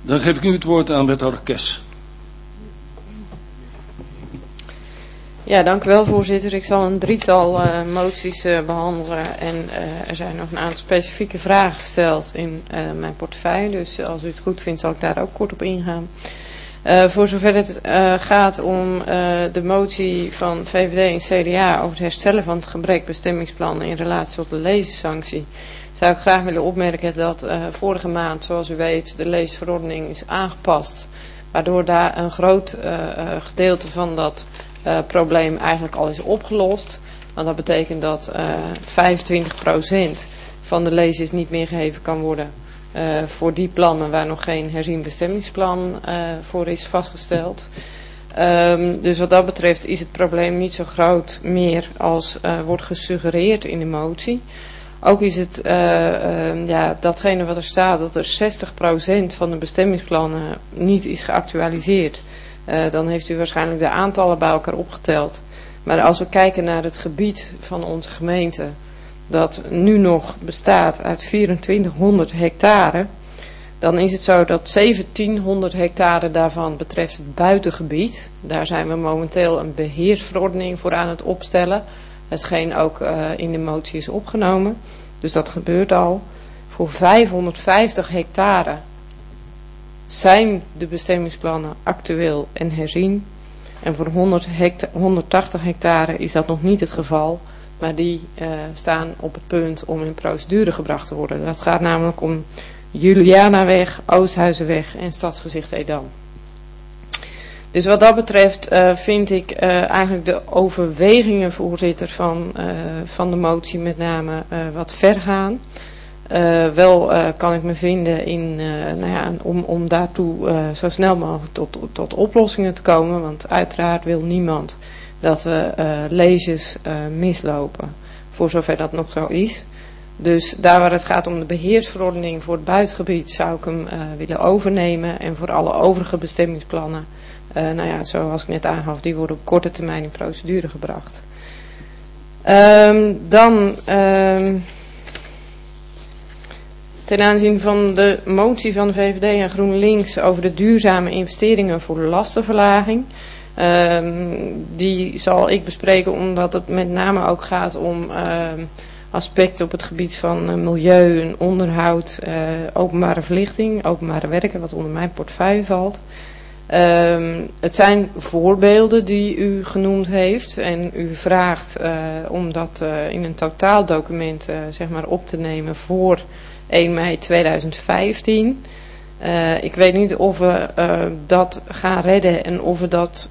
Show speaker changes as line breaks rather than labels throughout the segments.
Dan geef ik nu het woord aan wethouder Kes.
Ja, dank u wel, voorzitter. Ik zal een drietal moties behandelen en er zijn nog een aantal specifieke vragen gesteld in mijn portefeuille. Dus als u het goed vindt zal ik daar ook kort op ingaan. Voor zover het gaat om de motie van VVD en CDA over het herstellen van het gebrekbestemmingsplan in relatie tot de lezensanctie, zou ik graag willen opmerken dat vorige maand, zoals u weet, de leesverordening is aangepast, waardoor daar een groot gedeelte van dat probleem eigenlijk al is opgelost. Want dat betekent dat 25% van de lezers niet meer gegeven kan worden voor die plannen waar nog geen herzien bestemmingsplan voor is vastgesteld. Dus wat dat betreft is het probleem niet zo groot meer als wordt gesuggereerd in de motie. Ook is het datgene wat er staat, dat er 60% van de bestemmingsplannen niet is geactualiseerd. Dan heeft u waarschijnlijk de aantallen bij elkaar opgeteld. Maar als we kijken naar het gebied van onze gemeente, dat nu nog bestaat uit 2400 hectare, dan is het zo dat 1700 hectare daarvan betreft het buitengebied. Daar zijn we momenteel een beheersverordening voor aan het opstellen. Hetgeen ook in de motie is opgenomen. Dus dat gebeurt al. Voor 550 hectare zijn de bestemmingsplannen actueel en herzien. En voor 180 hectare is dat nog niet het geval. Maar die staan op het punt om in procedure gebracht te worden. Dat gaat namelijk om Julianaweg, Oosthuizenweg en Stadsgezicht Edam. Dus wat dat betreft vind ik eigenlijk de overwegingen, voorzitter, van de motie met name wat ver gaan. Wel kan ik me vinden in, om daartoe zo snel mogelijk tot oplossingen te komen. Want uiteraard wil niemand dat we lezers mislopen, voor zover dat nog zo is. Dus daar waar het gaat om de beheersverordening voor het buitengebied zou ik hem willen overnemen. En voor alle overige bestemmingsplannen, zoals ik net aangaf, die worden op korte termijn in procedure gebracht. Ten aanzien van de motie van de VVD en GroenLinks over de duurzame investeringen voor de lastenverlaging. Die zal ik bespreken omdat het met name ook gaat om aspecten op het gebied van milieu en onderhoud, openbare verlichting, openbare werken, wat onder mijn portefeuille valt. Het zijn voorbeelden die u genoemd heeft en u vraagt om dat in een totaaldocument op te nemen voor 1 mei 2015. Ik weet niet of we dat gaan redden en of we dat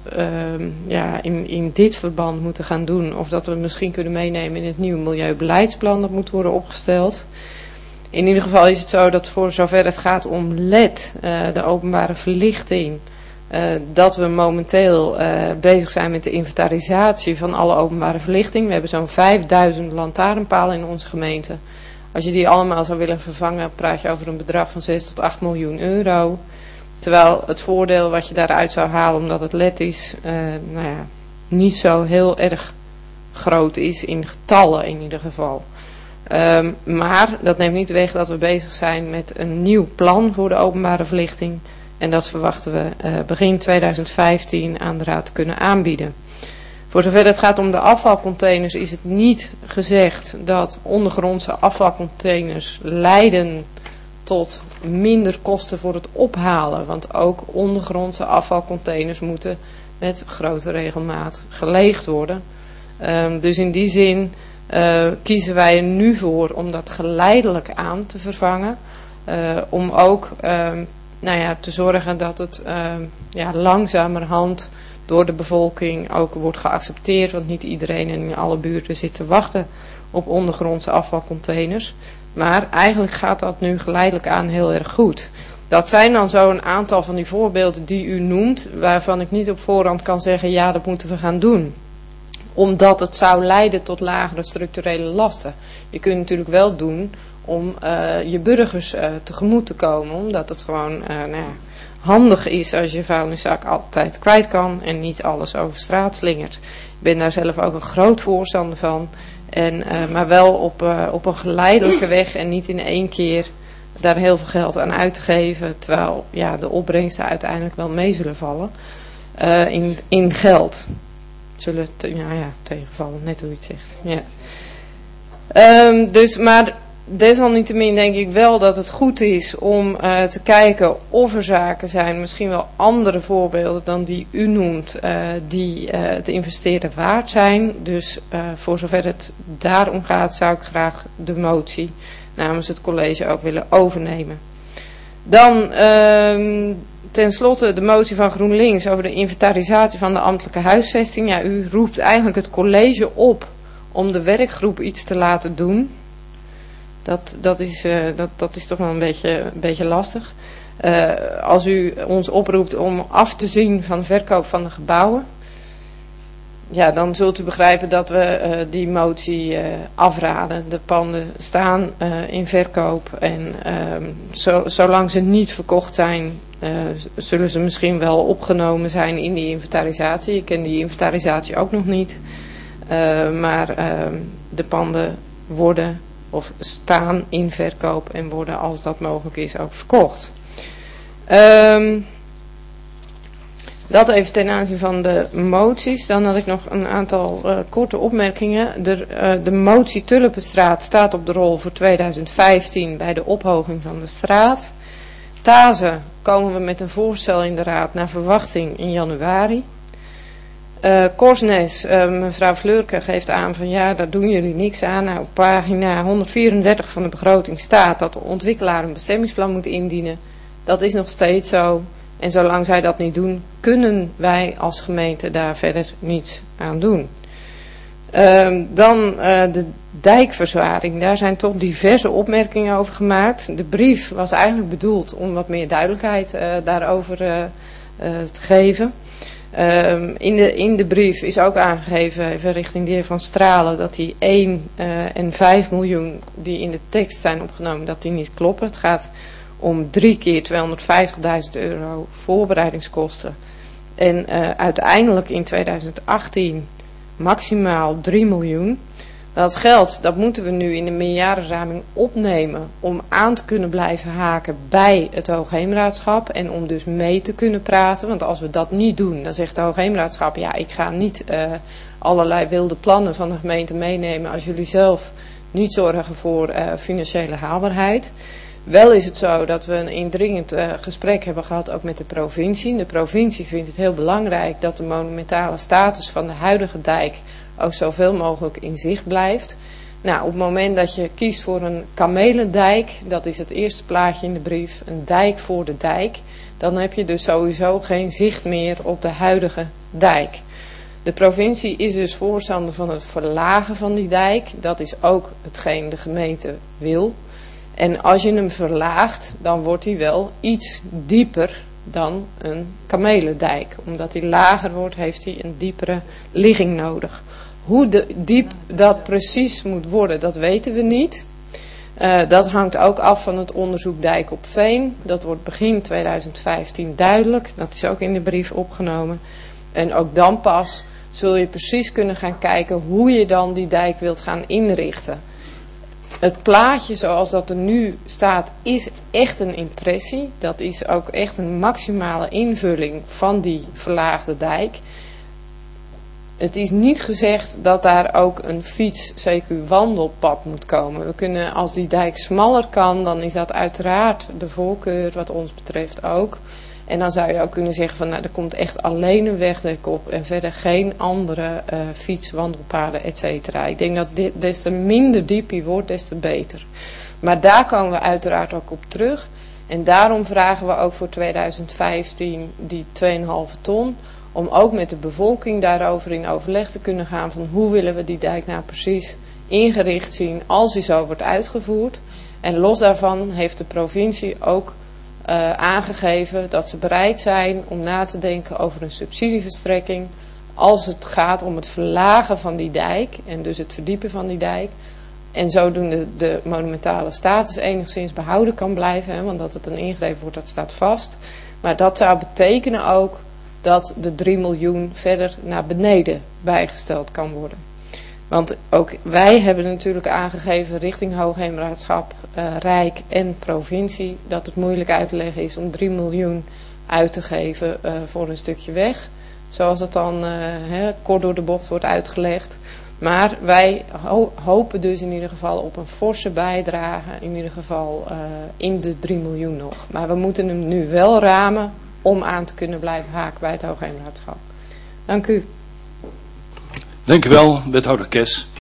in dit verband moeten gaan doen. Of dat we het misschien kunnen meenemen in het nieuwe milieubeleidsplan dat moet worden opgesteld. In ieder geval is het zo dat voor zover het gaat om LED, de openbare verlichting, dat we momenteel bezig zijn met de inventarisatie van alle openbare verlichting. We hebben zo'n 5000 lantaarnpalen in onze gemeente. Als je die allemaal zou willen vervangen, praat je over een bedrag van 6 tot 8 miljoen euro. Terwijl het voordeel wat je daaruit zou halen, omdat het LED is, niet zo heel erg groot is in getallen in ieder geval. Maar dat neemt niet weg dat we bezig zijn met een nieuw plan voor de openbare verlichting. En dat verwachten we begin 2015 aan de Raad te kunnen aanbieden. Voor zover het gaat om de afvalcontainers is het niet gezegd dat ondergrondse afvalcontainers leiden tot minder kosten voor het ophalen. Want ook ondergrondse afvalcontainers moeten met grote regelmaat geleegd worden. Dus in die zin kiezen wij er nu voor om dat geleidelijk aan te vervangen. Om ook te zorgen dat het langzamerhand door de bevolking ook wordt geaccepteerd. Want niet iedereen en in alle buurten zit te wachten op ondergrondse afvalcontainers. Maar eigenlijk gaat dat nu geleidelijk aan heel erg goed. Dat zijn dan zo een aantal van die voorbeelden die u noemt, waarvan ik niet op voorhand kan zeggen, ja, dat moeten we gaan doen. Omdat het zou leiden tot lagere structurele lasten. Je kunt natuurlijk wel doen om je burgers tegemoet te komen. Omdat het gewoon handig is als je vuilniszak altijd kwijt kan en niet alles over straat slingert. Ik ben daar zelf ook een groot voorstander van. Maar wel op een geleidelijke weg en niet in één keer daar heel veel geld aan uit te geven, terwijl de opbrengsten uiteindelijk wel mee zullen vallen in geld. Zullen tegenvallen, net hoe je het zegt. Ja. Maar desalniettemin denk ik wel dat het goed is om te kijken of er zaken zijn, misschien wel andere voorbeelden dan die u noemt, die het investeren waard zijn. Dus voor zover het daarom gaat, zou ik graag de motie namens het college ook willen overnemen. Dan tenslotte de motie van GroenLinks over de inventarisatie van de ambtelijke huisvesting. Ja, u roept eigenlijk het college op om de werkgroep iets te laten doen. Dat is toch wel een beetje lastig. Als u ons oproept om af te zien van de verkoop van de gebouwen, ja, dan zult u begrijpen dat we die motie afraden. De panden staan in verkoop en zolang ze niet verkocht zijn, zullen ze misschien wel opgenomen zijn in die inventarisatie. Ik ken die inventarisatie ook nog niet. Maar de panden worden of staan in verkoop en worden, als dat mogelijk is, ook verkocht. Dat even ten aanzien van de moties. Dan had ik nog een aantal korte opmerkingen. De motie Tulpenstraat staat op de rol voor 2015 bij de ophoging van de straat. Tazen komen we met een voorstel in de raad naar verwachting in januari. Korsnes, mevrouw Fleurke geeft aan van ja, daar doen jullie niks aan. Nou, op pagina 134 van de begroting staat dat de ontwikkelaar een bestemmingsplan moet indienen. Dat is nog steeds zo. En zolang zij dat niet doen, kunnen wij als gemeente daar verder niets aan doen. Dan de dijkverzwaring. Daar zijn toch diverse opmerkingen over gemaakt. De brief was eigenlijk bedoeld om wat meer duidelijkheid daarover te geven. In de brief is ook aangegeven, even richting de heer Van Stralen, dat die 1 en 5 miljoen die in de tekst zijn opgenomen, dat die niet kloppen. Het gaat om 3 keer €250.000 voorbereidingskosten. En uiteindelijk in 2018 maximaal 3 miljoen. Dat geld, dat moeten we nu in de meerjarenraming opnemen om aan te kunnen blijven haken bij het Hoogheemraadschap en om dus mee te kunnen praten. Want als we dat niet doen, dan zegt de Hoogheemraadschap, ja, ik ga niet allerlei wilde plannen van de gemeente meenemen als jullie zelf niet zorgen voor financiële haalbaarheid. Wel is het zo dat we een indringend gesprek hebben gehad ook met de provincie. De provincie vindt het heel belangrijk dat de monumentale status van de huidige dijk ook zoveel mogelijk in zicht blijft. Nou, op het moment dat je kiest voor een kamelendijk, dat is het eerste plaatje in de brief, een dijk voor de dijk, dan heb je dus sowieso geen zicht meer op de huidige dijk. De provincie is dus voorstander van het verlagen van die dijk. Dat is ook hetgeen de gemeente wil. En als je hem verlaagt, dan wordt hij wel iets dieper dan een kamelendijk. Omdat hij lager wordt, heeft hij een diepere ligging nodig. Hoe diep dat precies moet worden, dat weten we niet. Dat hangt ook af van het onderzoek Dijk op Veen. Dat wordt begin 2015 duidelijk. Dat is ook in de brief opgenomen. En ook dan pas zul je precies kunnen gaan kijken hoe je dan die dijk wilt gaan inrichten. Het plaatje zoals dat er nu staat is echt een impressie. Dat is ook echt een maximale invulling van die verlaagde dijk. Het is niet gezegd dat daar ook een fiets-CQ-wandelpad moet komen. We kunnen, als die dijk smaller kan, dan is dat uiteraard de voorkeur wat ons betreft ook. En dan zou je ook kunnen zeggen van, nou, er komt echt alleen een wegdek op en verder geen andere fiets-wandelpaden, et cetera. Ik denk dat des te minder diep die wordt, des te beter. Maar daar komen we uiteraard ook op terug. En daarom vragen we ook voor 2015 die 2,5 ton... om ook met de bevolking daarover in overleg te kunnen gaan van hoe willen we die dijk nou precies ingericht zien als die zo wordt uitgevoerd. En los daarvan heeft de provincie ook aangegeven dat ze bereid zijn om na te denken over een subsidieverstrekking als het gaat om het verlagen van die dijk en dus het verdiepen van die dijk. En zodoende de monumentale status enigszins behouden kan blijven, hè, want dat het een ingreep wordt, dat staat vast. Maar dat zou betekenen ook dat de 3 miljoen verder naar beneden bijgesteld kan worden. Want ook wij hebben natuurlijk aangegeven richting Hoogheemraadschap, Rijk en provincie dat het moeilijk uit te leggen is om 3 miljoen uit te geven voor een stukje weg. Zoals het dan kort door de bocht wordt uitgelegd. Maar wij hopen dus in ieder geval op een forse bijdrage, in ieder geval in de 3 miljoen nog. Maar we moeten hem nu wel ramen om aan te kunnen blijven haken bij het Hoogheemraadschap. Dank u.
Dank u wel, wethouder Kes.